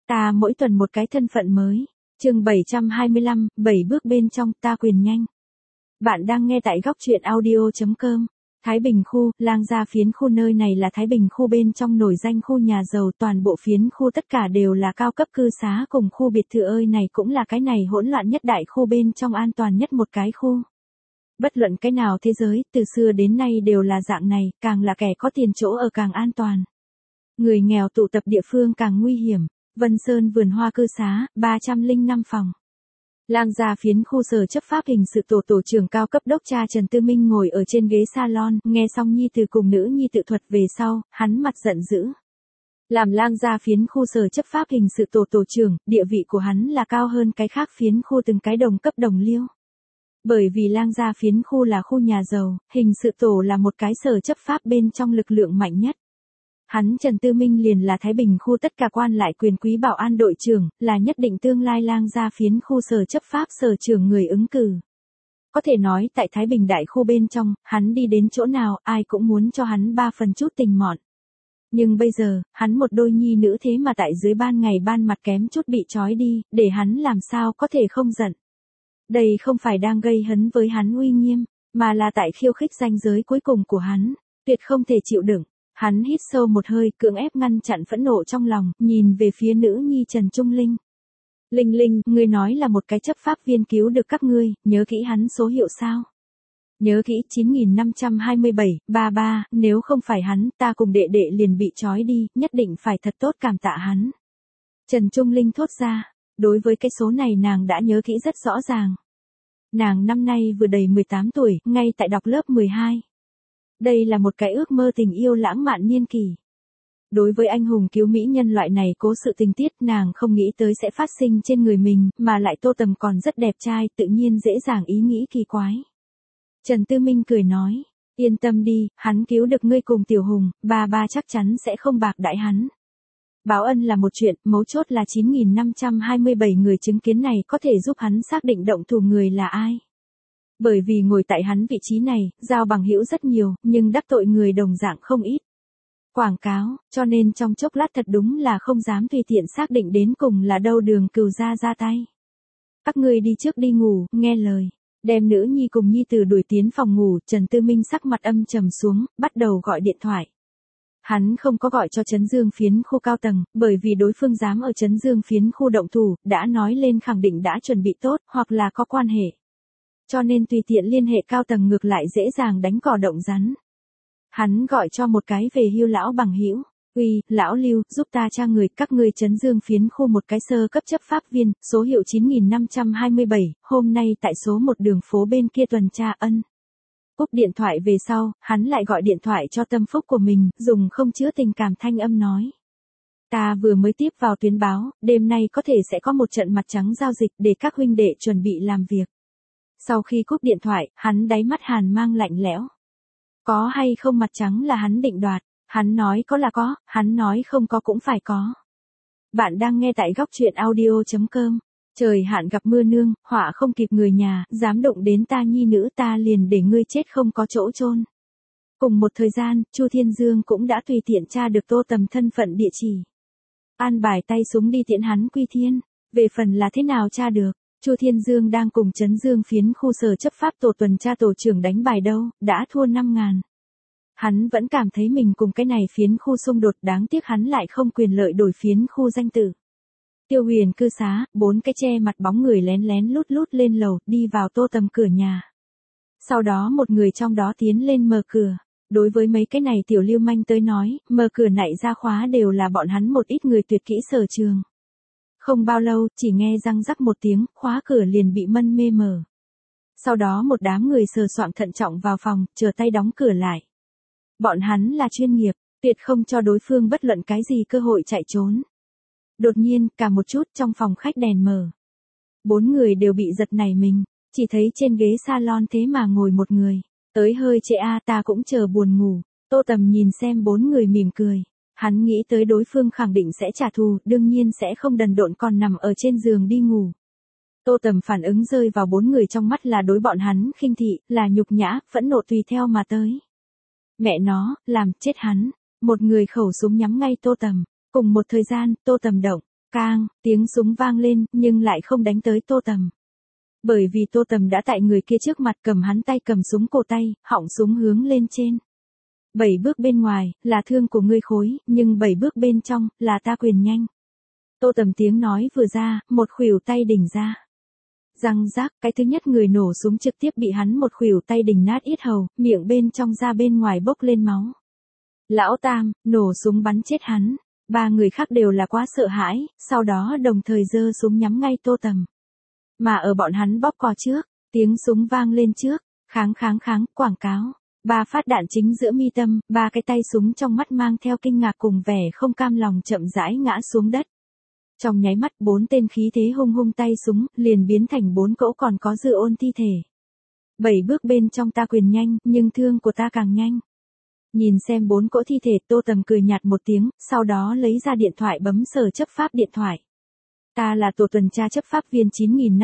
Ta mỗi tuần một cái thân phận mới. Chương 725, 7 bước bên trong ta quyền nhanh. Bạn đang nghe tại góc truyện audio.com. Thái Bình khu, Lang Gia phiến khu. Nơi này là Thái Bình khu bên trong nổi danh khu nhà giàu, toàn bộ phiến khu tất cả đều là cao cấp cư xá cùng khu biệt thự. Ơi này cũng là cái này hỗn loạn nhất đại khu bên trong, an toàn nhất một cái khu. Bất luận cái nào thế giới, từ xưa đến nay đều là dạng này, càng là kẻ có tiền chỗ ở càng an toàn. Người nghèo tụ tập địa phương càng nguy hiểm. Vân Sơn vườn hoa cư xá, 305 phòng. Lang Gia phiến khu sở chấp pháp hình sự tổ trưởng cao cấp đốc cha Trần Tư Minh ngồi ở trên ghế salon, nghe xong nhi tử cùng nữ nhi tự thuật về sau, hắn mặt giận dữ. Làm Lang Gia phiến khu sở chấp pháp hình sự tổ trưởng, địa vị của hắn là cao hơn cái khác phiến khu từng cái đồng cấp đồng liêu. Bởi vì Lang Gia phiến khu là khu nhà giàu, hình sự tổ là một cái sở chấp pháp bên trong lực lượng mạnh nhất. Hắn Trần Tư Minh liền là Thái Bình khu tất cả quan lại quyền quý bảo an đội trưởng, là nhất định tương lai Lang Gia phiến khu sở chấp pháp sở trưởng người ứng cử. Có thể nói tại Thái Bình đại khu bên trong, hắn đi đến chỗ nào ai cũng muốn cho hắn 3 phần chút tình mọn. Nhưng bây giờ, hắn một đôi nhi nữ thế mà tại dưới ban ngày ban mặt kém chút bị trói đi, để hắn làm sao có thể không giận. Đây không phải đang gây hấn với hắn uy nghiêm, mà là tại khiêu khích ranh giới cuối cùng của hắn, tuyệt không thể chịu đựng. Hắn hít sâu một hơi, cưỡng ép ngăn chặn phẫn nộ trong lòng, nhìn về phía nữ nhi Trần Trung Linh. Linh Linh, ngươi nói là một cái chấp pháp viên cứu được các ngươi, nhớ kỹ hắn số hiệu sao? Nhớ kỹ 9527, 33, nếu không phải hắn, ta cùng đệ đệ liền bị trói đi, nhất định phải thật tốt cảm tạ hắn. Trần Trung Linh thốt ra, đối với cái số này nàng đã nhớ kỹ rất rõ ràng. Nàng năm nay vừa đầy 18 tuổi, ngay tại đọc lớp 12. Đây là một cái ước mơ tình yêu lãng mạn niên kỳ. Đối với anh hùng cứu mỹ nhân loại này cố sự tình tiết nàng không nghĩ tới sẽ phát sinh trên người mình, mà lại Tô Tầm còn rất đẹp trai, tự nhiên dễ dàng ý nghĩ kỳ quái. Trần Tư Minh cười nói, yên tâm đi, hắn cứu được ngươi cùng Tiểu Hùng, ba chắc chắn sẽ không bạc đãi hắn. Báo ân là một chuyện, mấu chốt là 9527 người chứng kiến này có thể giúp hắn xác định động thủ người là ai. Bởi vì ngồi tại hắn vị trí này, giao bằng hữu rất nhiều, nhưng đắc tội người đồng dạng không ít. Quảng cáo, cho nên trong chốc lát thật đúng là không dám tùy tiện xác định đến cùng là đâu Đường Cừu ra tay. Các ngươi đi trước đi ngủ, nghe lời. Đem nữ nhi cùng nhi tử đuổi tiến phòng ngủ, Trần Tư Minh sắc mặt âm trầm xuống, bắt đầu gọi điện thoại. Hắn không có gọi cho Trấn Dương phiến khu cao tầng, bởi vì đối phương dám ở Trấn Dương phiến khu động thủ, đã nói lên khẳng định đã chuẩn bị tốt, hoặc là có quan hệ. Cho nên tùy tiện liên hệ cao tầng ngược lại dễ dàng đánh cỏ động rắn. Hắn gọi cho một cái về hưu lão bằng hữu, uy, lão Lưu, giúp ta tra người, các ngươi Trấn Dương phiến khu một cái sơ cấp chấp pháp viên, số hiệu 9527, hôm nay tại số 1 đường phố bên kia tuần tra ân. Cúp điện thoại về sau, hắn lại gọi điện thoại cho tâm phúc của mình, dùng không chứa tình cảm thanh âm nói. Ta vừa mới tiếp vào tuyến báo, đêm nay có thể sẽ có một trận mặt trắng giao dịch để các huynh đệ chuẩn bị làm việc. Sau khi cúp điện thoại, hắn đáy mắt hàn mang lạnh lẽo. Có hay không mặt trắng là hắn định đoạt, hắn nói có là có, hắn nói không có cũng phải có. Bạn đang nghe tại góc truyện audio.com. Trời hạn gặp mưa nương, họa không kịp người nhà, dám động đến ta nhi nữ ta liền để ngươi chết không có chỗ chôn. Cùng một thời gian, Chu Thiên Dương cũng đã tùy tiện tra được Tô Tầm thân phận địa chỉ. An bài tay súng đi tiễn hắn quy thiên. Về phần là thế nào tra được, Chu Thiên Dương đang cùng Trấn Dương phiến khu sở chấp pháp tổ tuần tra tổ trưởng đánh bài đâu, đã thua 5.000. Hắn vẫn cảm thấy mình cùng cái này phiến khu xung đột, đáng tiếc hắn lại không quyền lợi đổi phiến khu danh tử. Tiêu Huyền cư xá, 4 cái che mặt bóng người lén lén lút lên lầu, đi vào Tô Tầm cửa nhà. Sau đó một người trong đó tiến lên mở cửa. Đối với mấy cái này tiểu lưu manh tới nói, mở cửa nạy ra khóa đều là bọn hắn một ít người tuyệt kỹ sở trường. Không bao lâu, chỉ nghe răng rắc một tiếng, khóa cửa liền bị mân mê mở. Sau đó một đám người sờ soạng thận trọng vào phòng, chờ tay đóng cửa lại. Bọn hắn là chuyên nghiệp, tuyệt không cho đối phương bất luận cái gì cơ hội chạy trốn. Đột nhiên, cả một chút trong phòng khách đèn mờ. 4 người đều bị giật nảy mình, chỉ thấy trên ghế salon thế mà ngồi một người. Tới hơi trễ ta cũng chờ buồn ngủ. Tô Tầm nhìn xem 4 người mỉm cười. Hắn nghĩ tới đối phương khẳng định sẽ trả thù, đương nhiên sẽ không đần độn còn nằm ở trên giường đi ngủ. Tô Tầm phản ứng rơi vào 4 người trong mắt là đối bọn hắn khinh thị, là nhục nhã, phẫn nộ tùy theo mà tới. Mẹ nó, làm chết hắn. Một người khẩu súng nhắm ngay Tô Tầm. Cùng một thời gian, Tô Tầm động. Cang, tiếng súng vang lên, nhưng lại không đánh tới Tô Tầm. Bởi vì Tô Tầm đã tại người kia trước mặt cầm hắn tay cầm súng cổ tay, họng súng hướng lên trên. 7 bước bên ngoài, là thương của ngươi khối, nhưng 7 bước bên trong, là ta quyền nhanh. Tô Tầm tiếng nói vừa ra, một khuỷu tay đỉnh ra. Răng rác, cái thứ nhất người nổ súng trực tiếp bị hắn một khuỷu tay đỉnh nát yết hầu, miệng bên trong ra bên ngoài bốc lên máu. Lão Tam, nổ súng bắn chết hắn. 3 người khác đều là quá sợ hãi, sau đó đồng thời giơ súng nhắm ngay Tô Tầm. Mà ở bọn hắn bóp cò trước, tiếng súng vang lên trước, kháng, quảng cáo. 3 phát đạn chính giữa mi tâm, 3 cái tay súng trong mắt mang theo kinh ngạc cùng vẻ không cam lòng chậm rãi ngã xuống đất. Trong nháy mắt 4 tên khí thế hung hung tay súng, liền biến thành 4 cỗ còn có dư ôn thi thể. 7 bước bên trong ta quyền nhanh, nhưng thương của ta càng nhanh. Nhìn xem 4 cỗ thi thể, Tô Tầm cười nhạt một tiếng, sau đó lấy ra điện thoại bấm sở chấp pháp điện thoại. Ta là tổ tuần tra chấp pháp viên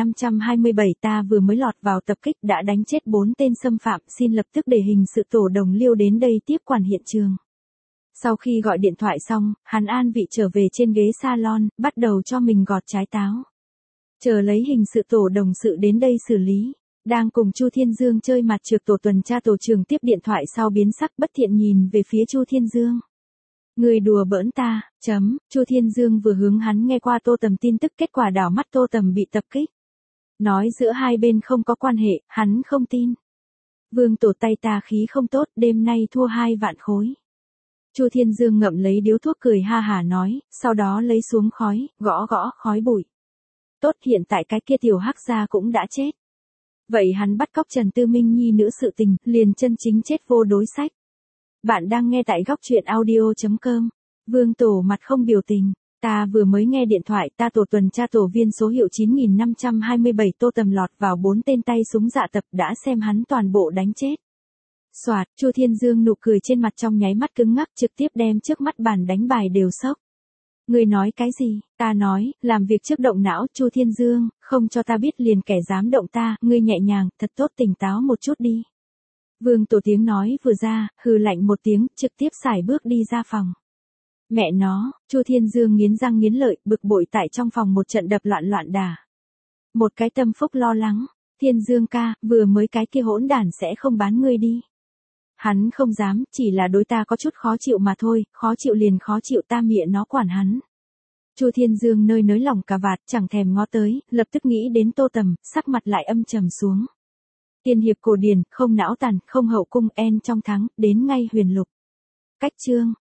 9527, ta vừa mới lọt vào tập kích đã đánh chết 4 tên xâm phạm, xin lập tức để hình sự tổ đồng liêu đến đây tiếp quản hiện trường. Sau khi gọi điện thoại xong, hắn an vị trở về trên ghế salon, bắt đầu cho mình gọt trái táo. Chờ lấy hình sự tổ đồng sự đến đây xử lý. Đang cùng Chu Thiên Dương chơi mặt trược, tổ tuần tra tổ trưởng tiếp điện thoại sau biến sắc bất thiện nhìn về phía Chu Thiên Dương. Người đùa bỡn ta, Chu Thiên Dương vừa hướng hắn nghe qua Tô Tầm tin tức, kết quả đảo mắt Tô Tầm bị tập kích. Nói giữa hai bên không có quan hệ, hắn không tin. Vương tổ tay ta khí không tốt, đêm nay thua 2 vạn khối. Chu Thiên Dương ngậm lấy điếu thuốc cười ha hả nói, sau đó lấy xuống khói, gõ khói bụi. Tốt, hiện tại cái kia tiểu hắc gia cũng đã chết. Vậy hắn bắt cóc Trần Tư Minh nhi nữ sự tình, liền chân chính chết vô đối sách. Bạn đang nghe tại góc truyện audio.com. Vương tổ mặt không biểu tình. Ta vừa mới nghe điện thoại, ta tổ tuần tra tổ viên số hiệu 9527 Tô Tầm lọt vào 4 tên tay súng dạ tập, đã xem hắn toàn bộ đánh chết. Soạt, Chu Thiên Dương nụ cười trên mặt trong nháy mắt cứng ngắc, trực tiếp đem trước mắt bàn đánh bài đều sốc. Ngươi nói cái gì? Ta nói, làm việc trước động não, Chu Thiên Dương, không cho ta biết liền kẻ dám động ta, ngươi nhẹ nhàng, thật tốt tỉnh táo một chút đi. Vương tổ tiếng nói vừa ra, hừ lạnh một tiếng, trực tiếp sải bước đi ra phòng. Mẹ nó, Chu Thiên Dương nghiến răng nghiến lợi, bực bội tại trong phòng một trận đập loạn đả. Một cái tâm phúc lo lắng, Thiên Dương ca, vừa mới cái kia hỗn đản sẽ không bán ngươi đi. Hắn không dám, chỉ là đối ta có chút khó chịu mà thôi, khó chịu liền khó chịu, ta mịa nó quản hắn. Chu Thiên Dương nơi nới lỏng cà vạt, chẳng thèm ngó tới, lập tức nghĩ đến Tô Tầm, sắc mặt lại âm trầm xuống. Tiên hiệp cổ điển, không não tàn, không hậu cung, en trong thắng, đến ngay huyền lục. Cách chương.